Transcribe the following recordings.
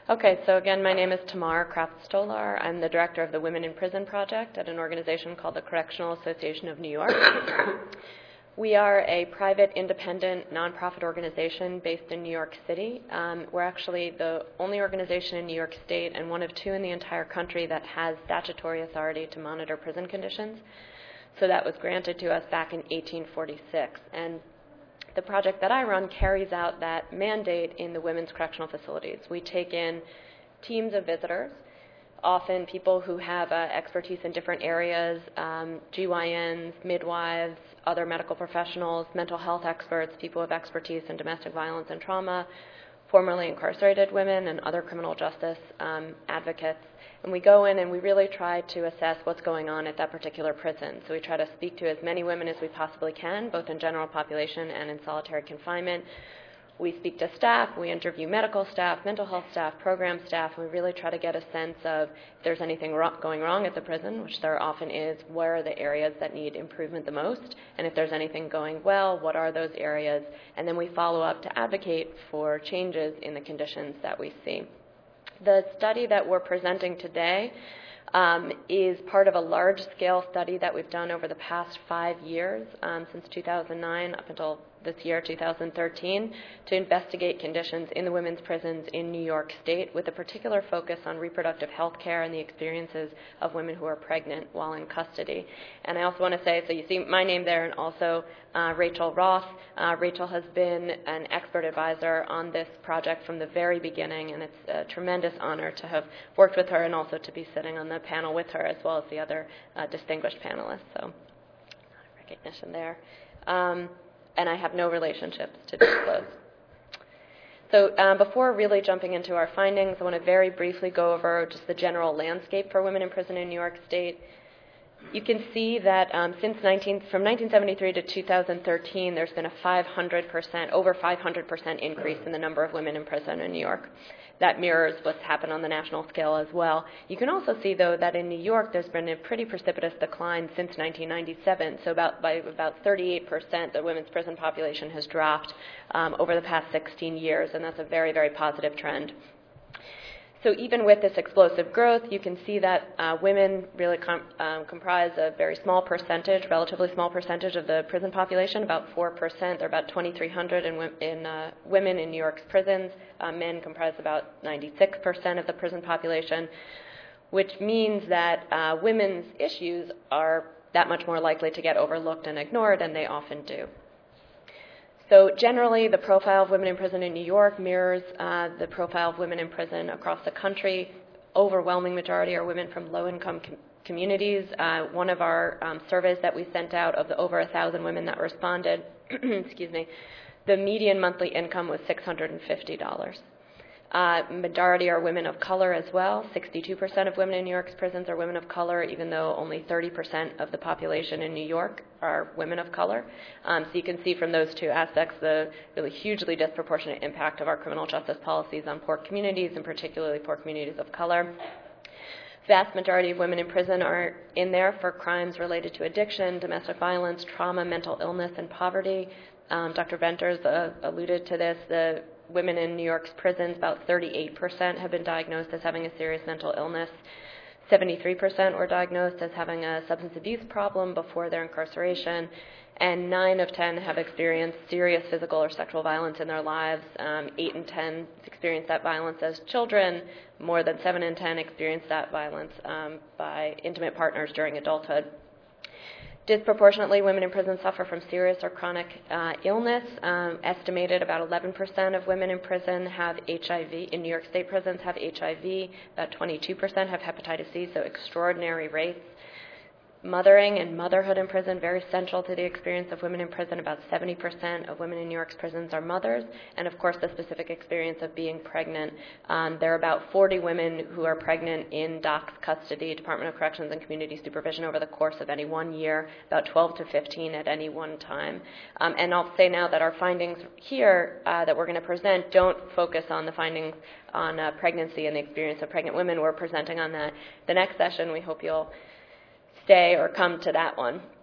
Okay, so again, my name is Tamar Kraft-Stolar. I'm the director of the Women in Prison Project at an organization called the Correctional Association of New York. We are a private, independent, nonprofit organization based in New York City. We're actually the only organization in New York State and one of two in the entire country that has statutory authority to monitor prison conditions. So that was granted to us back in 1846. And the project that I run carries out that mandate in the women's correctional facilities. We take in teams of visitors, often people who have expertise in different areas, GYNs, midwives, other medical professionals, mental health experts, people with expertise in domestic violence and trauma, formerly incarcerated women, and other criminal justice advocates. And we go in and we really try to assess what's going on at that particular prison. So we try to speak to as many women as we possibly can, both in general population and in solitary confinement. We speak to staff, we interview medical staff, mental health staff, program staff, and we really try to get a sense of if there's anything going wrong at the prison, which there often is, where are the areas that need improvement the most, and if there's anything going well, what are those areas, and then we follow up to advocate for changes in the conditions that we see. The study that we're presenting today is part of a large-scale study that we've done over the past 5 years, since 2009 up until this year, 2013, to investigate conditions in the women's prisons in New York State, with a particular focus on reproductive health care and the experiences of women who are pregnant while in custody. And I also want to say, so you see my name there, and also Rachel Roth. Rachel has been an expert advisor on this project from the very beginning, and it's a tremendous honor to have worked with her and also to be sitting on the panel with her, as well as the other distinguished panelists. So recognition there. And I have no relationships to disclose. So before really jumping into our findings, I want to very briefly go over just the general landscape for women in prison in New York State. You can see that from 1973 to 2013, there's been a over 500% increase in the number of women in prison in New York. That mirrors what's happened on the national scale as well. You can also see, though, that in New York, there's been a pretty precipitous decline since 1997. So by about 38%, the women's prison population has dropped over the past 16 years, and that's a very, very positive trend. So even with this explosive growth, you can see that women really comprise a very small percentage, relatively small percentage of the prison population, about 4%. There are about 2,300 women in New York's prisons. Men comprise about 96% of the prison population, which means that women's issues are that much more likely to get overlooked and ignored, and they often do. So generally, the profile of women in prison in New York mirrors the profile of women in prison across the country. Overwhelming majority are women from low-income communities. One of our surveys that we sent out, of the over 1,000 women that responded, the median monthly income was $650. Majority are women of color as well. 62% of women in New York's prisons are women of color, even though only 30% of the population in New York are women of color. So you can see from those two aspects the really hugely disproportionate impact of our criminal justice policies on poor communities, and particularly poor communities of color. Vast majority of women in prison are in there for crimes related to addiction, domestic violence, trauma, mental illness, and poverty. Dr. Venters alluded to this. The women in New York's prisons, about 38% have been diagnosed as having a serious mental illness. 73% were diagnosed as having a substance abuse problem before their incarceration, and 9 of 10 have experienced serious physical or sexual violence in their lives. 8 in 10 experienced that violence as children. More than 7 in 10 experienced that violence by intimate partners during adulthood. Disproportionately, women in prison suffer from serious or chronic illness. Estimated about 11% of women in prison have HIV. In New York State prisons have HIV. About 22% have hepatitis C, so extraordinary rates. Mothering and motherhood in prison, very central to the experience of women in prison. About 70% of women in New York's prisons are mothers. And, of course, the specific experience of being pregnant. There are about 40 women who are pregnant in DOC's custody, Department of Corrections and Community Supervision, over the course of any 1 year, about 12 to 15 at any one time. And I'll say now that our findings here that we're going to present don't focus on the findings on pregnancy and the experience of pregnant women. We're presenting on that the next session. We hope you'll stay or come to that one.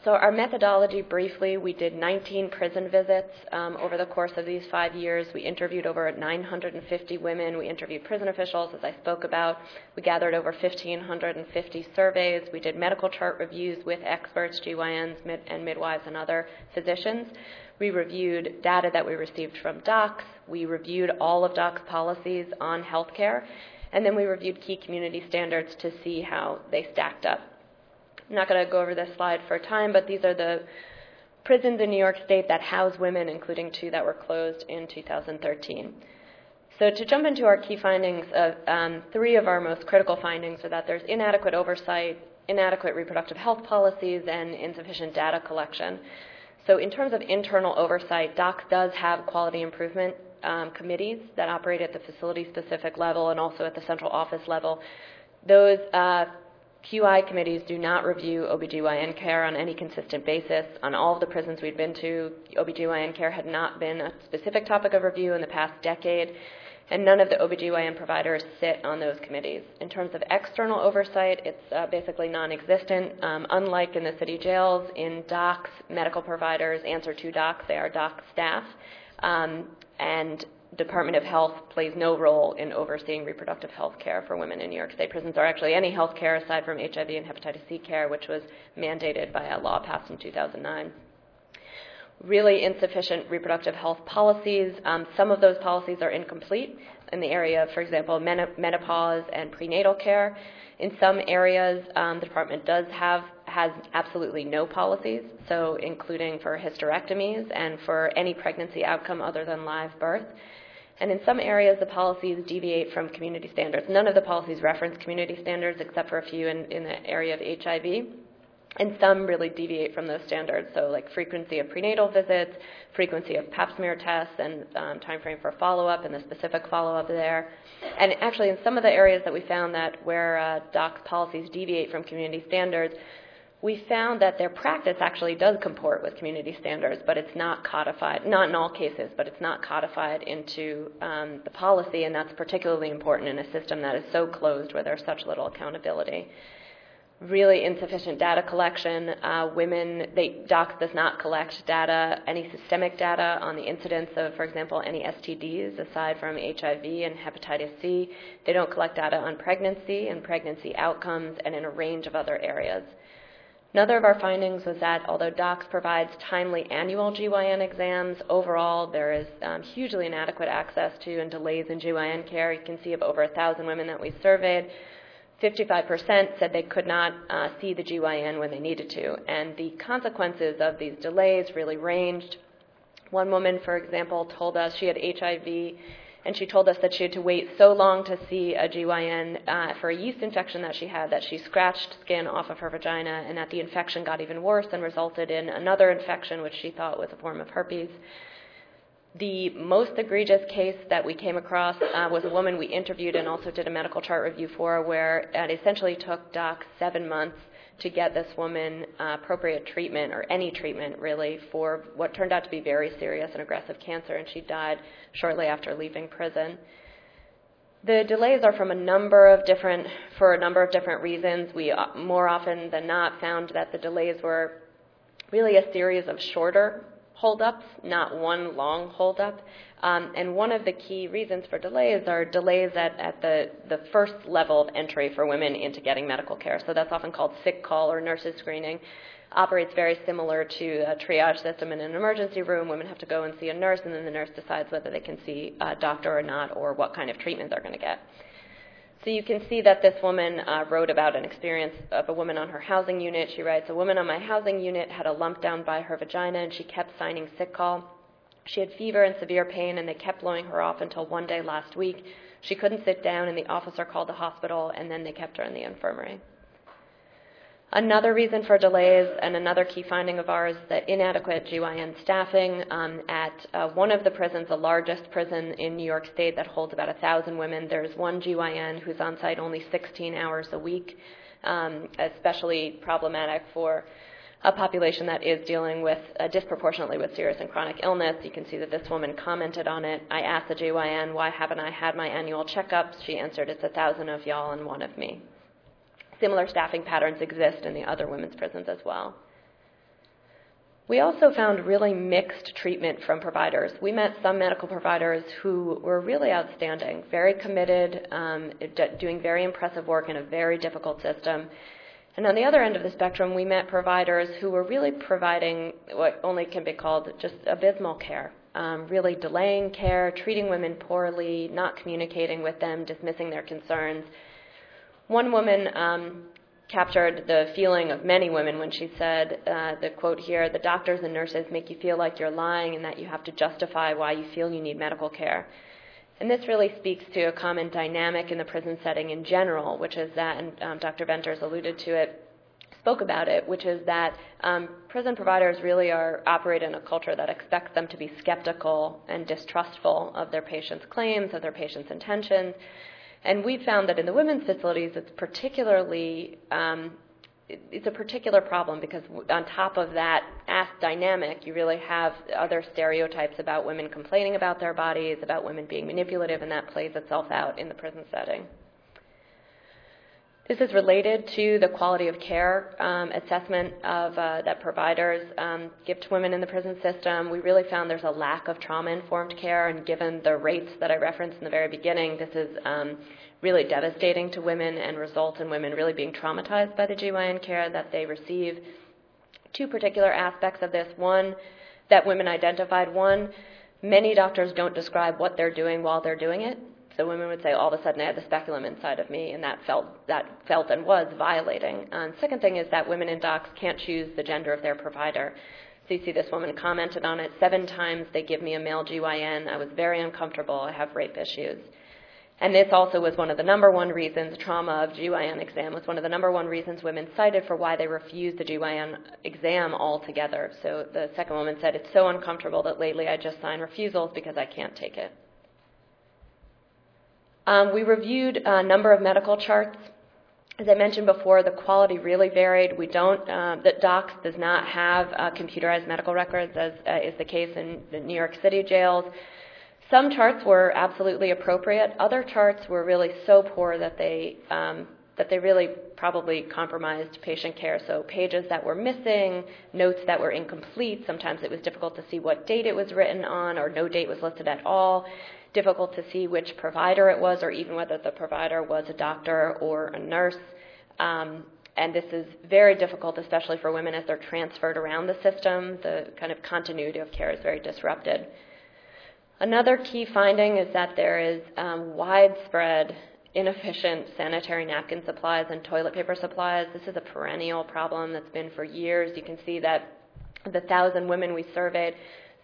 So our methodology, briefly, we did 19 prison visits over the course of these 5 years. We interviewed over 950 women. We interviewed prison officials, as I spoke about. We gathered over 1,550 surveys. We did medical chart reviews with experts, GYNs, and midwives, and other physicians. We reviewed data that we received from docs. We reviewed all of docs' policies on healthcare. And then we reviewed key community standards to see how they stacked up. I'm not going to go over this slide for time, but these are the prisons in New York State that house women, including 2 that were closed in 2013. So to jump into our key findings, 3 of our most critical findings are that there's inadequate oversight, inadequate reproductive health policies, and insufficient data collection. So in terms of internal oversight, DOCS does have quality improvement committees that operate at the facility-specific level and also at the central office level. Those QI committees do not review OBGYN care on any consistent basis. On all of the prisons we'd been to, OBGYN care had not been a specific topic of review in the past decade, and none of the OBGYN providers sit on those committees. In terms of external oversight, it's basically non-existent. Unlike in the city jails, in DOCS, medical providers answer to DOCS. They are DOCS staff, and Department of Health plays no role in overseeing reproductive health care for women in New York State prisons, or actually any health care aside from HIV and hepatitis C care, which was mandated by a law passed in 2009. Really insufficient reproductive health policies. Some of those policies are incomplete in the area of, for example, menopause and prenatal care. In some areas, the department has absolutely no policies, so including for hysterectomies and for any pregnancy outcome other than live birth. And in some areas, the policies deviate from community standards. None of the policies reference community standards except for a few in the area of HIV. And some really deviate from those standards, so like frequency of prenatal visits, frequency of pap smear tests, and time frame for follow-up and the specific follow-up there. And actually, in some of the areas that we found that where DOCS policies deviate from community standards, we found that their practice actually does comport with community standards, but it's not codified, not in all cases, but it's not codified into the policy, and that's particularly important in a system that is so closed where there's such little accountability. Really insufficient data collection. DOCS does not collect data, any systemic data on the incidence of, for example, any STDs aside from HIV and hepatitis C. They don't collect data on pregnancy and pregnancy outcomes and in a range of other areas. Another of our findings was that although DOCS provides timely annual GYN exams, overall there is hugely inadequate access to and delays in GYN care. You can see of over 1,000 women that we surveyed, 55% said they could not see the GYN when they needed to, and the consequences of these delays really ranged. One woman, for example, told us she had HIV, and she told us that she had to wait so long to see a GYN for a yeast infection that she had that she scratched skin off of her vagina, and that the infection got even worse and resulted in another infection, which she thought was a form of herpes. The most egregious case that we came across was a woman we interviewed and also did a medical chart review for, where it essentially took DOCS 7 months to get this woman appropriate treatment, or any treatment really, for what turned out to be very serious and aggressive cancer, and she died shortly after leaving prison. The delays are for a number of different reasons. We more often than not found that the delays were really a series of shorter holdups, not one long holdup. And one of the key reasons for delays are delays at the first level of entry for women into getting medical care. So that's often called sick call or nurses screening. Operates very similar to a triage system in an emergency room. Women have to go and see a nurse, and then the nurse decides whether they can see a doctor or not, or what kind of treatment they're going to get. So you can see that this woman wrote about an experience of a woman on her housing unit. She writes, "A woman on my housing unit had a lump down by her vagina, and she kept signing sick call. She had fever and severe pain, and they kept blowing her off until one day last week. She couldn't sit down, and the officer called the hospital, and then they kept her in the infirmary." Another reason for delays, and another key finding of ours, is that inadequate GYN staffing at one of the prisons, the largest prison in New York State that holds about 1,000 women. There's one GYN who's on site only 16 hours a week, especially problematic for a population that is dealing with disproportionately with serious and chronic illness. You can see that this woman commented on it. I asked the GYN, "Why haven't I had my annual checkups?" She answered, "It's 1,000 of y'all and one of me." Similar staffing patterns exist in the other women's prisons as well. We also found really mixed treatment from providers. We met some medical providers who were really outstanding, very committed, doing very impressive work in a very difficult system. And on the other end of the spectrum, we met providers who were really providing what only can be called just abysmal care, really delaying care, treating women poorly, not communicating with them, dismissing their concerns. One woman captured the feeling of many women when she said, the quote here, "The doctors and nurses make you feel like you're lying and that you have to justify why you feel you need medical care." And this really speaks to a common dynamic in the prison setting in general, which is that, and Dr. Venters alluded to it, spoke about it, which is that prison providers really operate in a culture that expects them to be skeptical and distrustful of their patients' claims, of their patients' intentions. And we found that in the women's facilities, it's a particular problem because on top of that dynamic, you really have other stereotypes about women complaining about their bodies, about women being manipulative, and that plays itself out in the prison setting. This is related to the quality of care assessment that providers give to women in the prison system. We really found there's a lack of trauma-informed care, and given the rates that I referenced in the very beginning, this is really devastating to women and results in women really being traumatized by the GYN care that they receive. Two particular aspects of this. One, that women identified. One, many doctors don't describe what they're doing while they're doing it. So women would say, all of a sudden I had the speculum inside of me, and that felt and was violating. Second thing is that women in docs can't choose the gender of their provider. So you see this woman commented on it. 7 times they give me a male GYN. I was very uncomfortable. I have rape issues. And this also was one of the number one reasons, trauma of GYN exam was one of the number one reasons women cited for why they refused the GYN exam altogether. So the second woman said, "It's so uncomfortable that lately I just sign refusals because I can't take it." We reviewed a number of medical charts. As I mentioned before, the quality really varied. The docs does not have computerized medical records, as is the case in the New York City jails. Some charts were absolutely appropriate. Other charts were really so poor that they really probably compromised patient care. So pages that were missing, notes that were incomplete. Sometimes it was difficult to see what date it was written on, or no date was listed at all. Difficult to see which provider it was, or even whether the provider was a doctor or a nurse. And this is very difficult, especially for women as they're transferred around the system. The kind of continuity of care is very disrupted. Another key finding is that there is widespread inefficient sanitary napkin supplies and toilet paper supplies. This is a perennial problem that's been for years. You can see that of the 1,000 women we surveyed,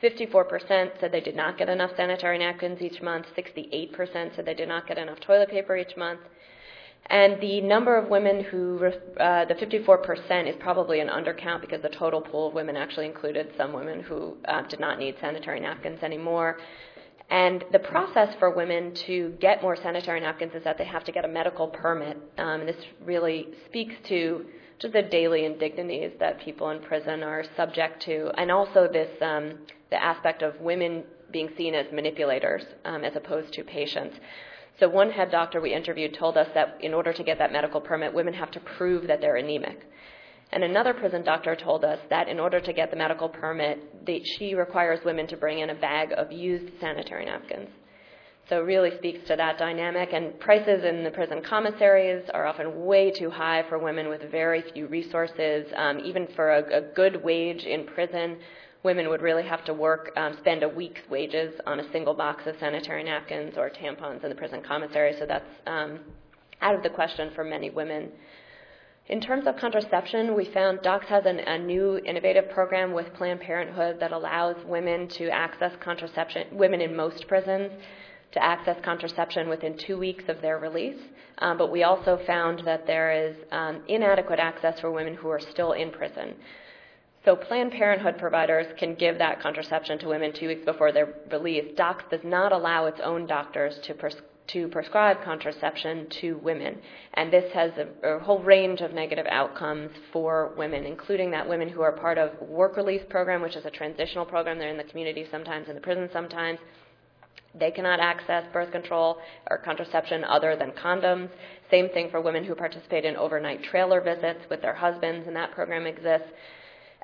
54% said they did not get enough sanitary napkins each month. 68% said they did not get enough toilet paper each month. And the number of women the 54% is probably an undercount because the total pool of women actually included some women who did not need sanitary napkins anymore. And the process for women to get more sanitary napkins is that they have to get a medical permit. This really speaks to just the daily indignities that people in prison are subject to, and also this the aspect of women being seen as manipulators as opposed to patients. So one head doctor we interviewed told us that in order to get that medical permit, women have to prove that they're anemic. And another prison doctor told us that in order to get the medical permit, she requires women to bring in a bag of used sanitary napkins. So it really speaks to that dynamic. And prices in the prison commissaries are often way too high for women with very few resources. Even for a good wage in prison, women would really have to spend a week's wages on a single box of sanitary napkins or tampons in the prison commissary. So that's out of the question for many women. In terms of contraception, we found Docs has a new innovative program with Planned Parenthood that allows women to access contraception, women in most prisons, to access contraception within 2 weeks of their release. But we also found that there is inadequate access for women who are still in prison. So Planned Parenthood providers can give that contraception to women 2 weeks before their release. Docs does not allow its own doctors to prescribe contraception to women. And this has a whole range of negative outcomes for women, including that women who are part of work release program, which is a transitional program. They're in the community sometimes, in the prison sometimes. They cannot access birth control or contraception other than condoms. Same thing for women who participate in overnight trailer visits with their husbands, and that program exists.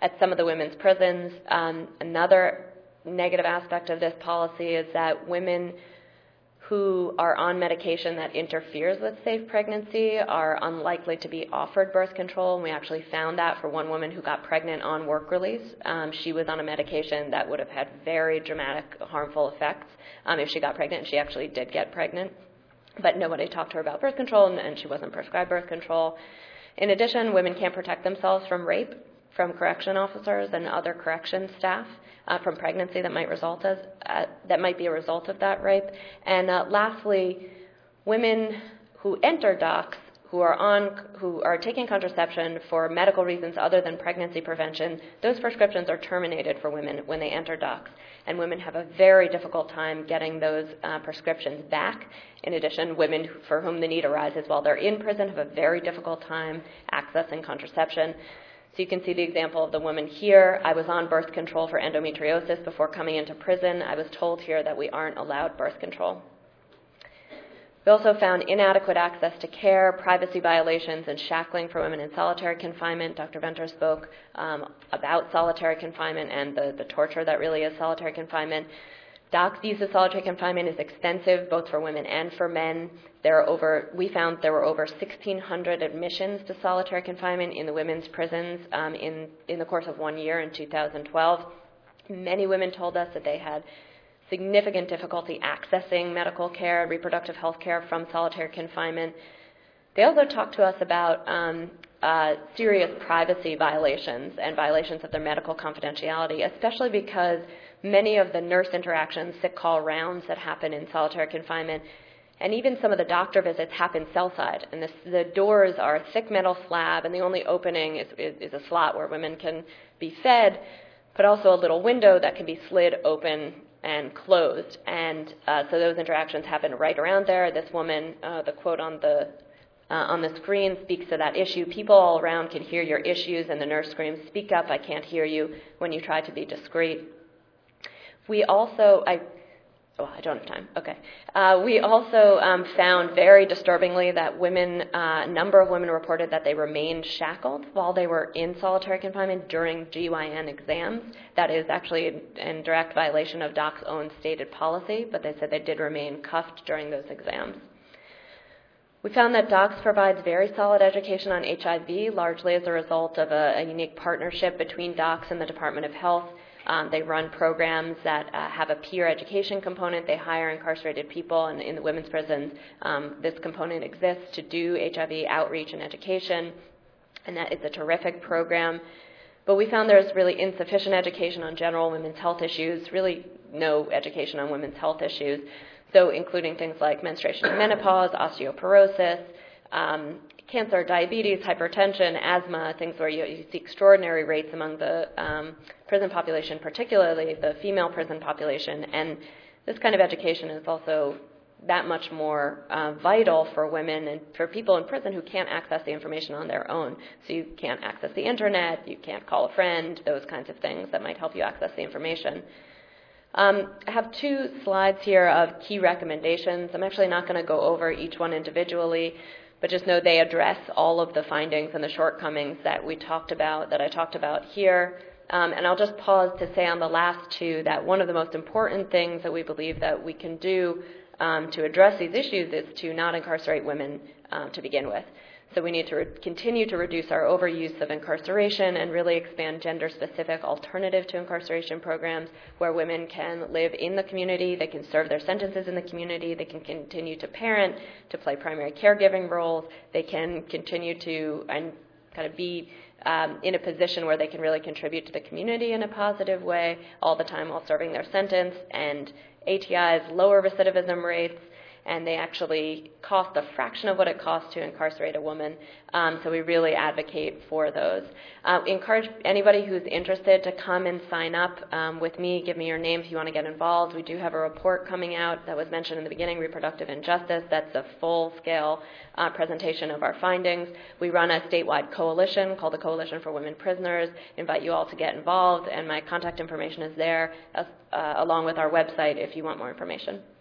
at some of the women's prisons. Another negative aspect of this policy is that women who are on medication that interferes with safe pregnancy are unlikely to be offered birth control. And we actually found that for one woman who got pregnant on work release. She was on a medication that would have had very dramatic, harmful effects if she got pregnant, and she actually did get pregnant. But nobody talked to her about birth control, and she wasn't prescribed birth control. In addition, women can't protect themselves from rape from correction officers and other correction staff, from pregnancy that might be a result of that rape. And lastly, women who enter DOCS who are taking contraception for medical reasons other than pregnancy prevention, those prescriptions are terminated for women when they enter DOCS. And women have a very difficult time getting those prescriptions back. In addition, women for whom the need arises while they're in prison have a very difficult time accessing contraception. So you can see the example of the woman here. I was on birth control for endometriosis before coming into prison. I was told here that we aren't allowed birth control. We also found inadequate access to care, privacy violations, and shackling for women in solitary confinement. Dr. Venter spoke about solitary confinement and the torture that really is solitary confinement. DOCS use of solitary confinement is extensive, both for women and for men. We found there were over 1,600 admissions to solitary confinement in the women's prisons in the course of 1 year in 2012. Many women told us that they had significant difficulty accessing medical care, reproductive health care from solitary confinement. They also talked to us about serious privacy violations and violations of their medical confidentiality, especially because many of the nurse interactions, sick call rounds that happen in solitary confinement, and even some of the doctor visits happen cell side. And the doors are a thick metal slab, and the only opening is a slot where women can be fed, but also a little window that can be slid open and closed. And so those interactions happen right around there. This woman, the quote on the screen speaks to that issue. People all around can hear your issues, and the nurse screams, "Speak up, I can't hear you," when you try to be discreet. We also, I don't have time. Okay. We also found very disturbingly that a number of women reported that they remained shackled while they were in solitary confinement during GYN exams. That is actually in direct violation of DOC's own stated policy, but they said they did remain cuffed during those exams. We found that DOCS provides very solid education on HIV, largely as a result of a unique partnership between DOCS and the Department of Health. They run programs that have a peer education component. They hire incarcerated people, and in the women's prisons, this component exists to do HIV outreach and education, and that is a terrific program. But we found there's really insufficient education on general women's health issues, really no education on women's health issues, so including things like menstruation and menopause, osteoporosis, cancer, diabetes, hypertension, asthma, things where you see extraordinary rates among the prison population, particularly the female prison population. And this kind of education is also that much more vital for women and for people in prison who can't access the information on their own. So you can't access the internet, you can't call a friend, those kinds of things that might help you access the information. I have 2 slides here of key recommendations. I'm actually not going to go over each one individually, but just know they address all of the findings and the shortcomings that I talked about here. And I'll just pause to say on the last 2 that one of the most important things that we believe that we can do to address these issues is to not incarcerate women to begin with. So we need to continue to reduce our overuse of incarceration and really expand gender-specific alternative to incarceration programs where women can live in the community, they can serve their sentences in the community, they can continue to parent, to play primary caregiving roles, they can continue to kind of be in a position where they can really contribute to the community in a positive way all the time while serving their sentence. And ATI's lower recidivism rates, and they actually cost a fraction of what it costs to incarcerate a woman. So we really advocate for those. Encourage anybody who's interested to come and sign up with me. Give me your name if you want to get involved. We do have a report coming out that was mentioned in the beginning, Reproductive Injustice. That's a full-scale presentation of our findings. We run a statewide coalition called the Coalition for Women Prisoners. Invite you all to get involved, and my contact information is there, along with our website if you want more information.